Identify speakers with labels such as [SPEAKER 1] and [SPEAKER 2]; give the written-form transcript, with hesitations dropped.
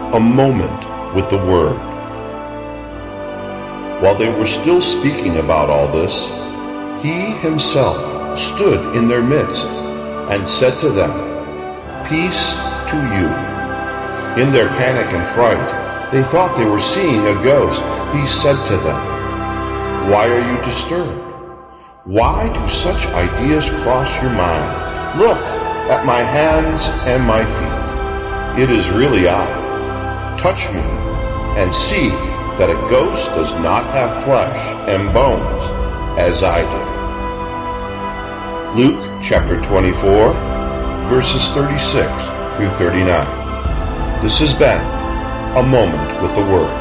[SPEAKER 1] A moment with the Word. While they were still speaking about all this, he himself stood in their midst and said to them, "Peace to you." In their panic and fright, they thought they were seeing a ghost. He said to them, "Why are you disturbed? Why do such ideas cross your mind? Look at my hands and my feet. It is really I. Touch me and see that a ghost does not have flesh and bones as I do." Luke chapter 24, verses 36 through 39. This has been A Moment with the Word.